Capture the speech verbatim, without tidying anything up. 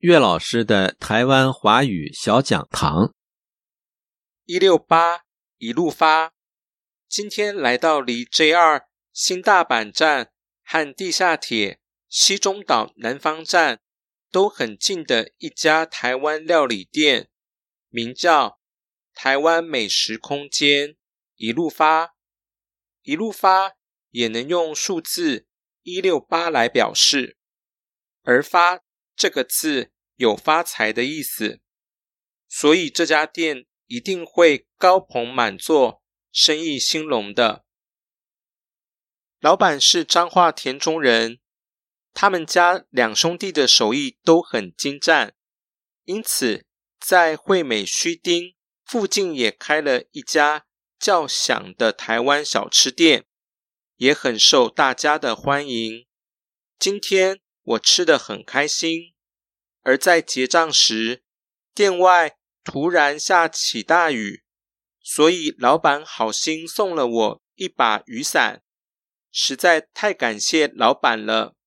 岳老师的台湾华语小讲堂。 一六八一路发，今天来到离 J 二 新大阪站和地下铁西中岛南方站都很近的一家台湾料理店，名叫台湾美食空间一路发。一路发也能用数字一六八来表示，而发这个字有发财的意思，所以这家店一定会高朋满座，生意兴隆的。老板是彰化田中人，他们家两兄弟的手艺都很精湛，因此在惠美须町附近也开了一家较响的台湾小吃店，也很受大家的欢迎。今天我吃得很开心，而在结账时，店外突然下起大雨，所以老板好心送了我一把雨伞，实在太感谢老板了。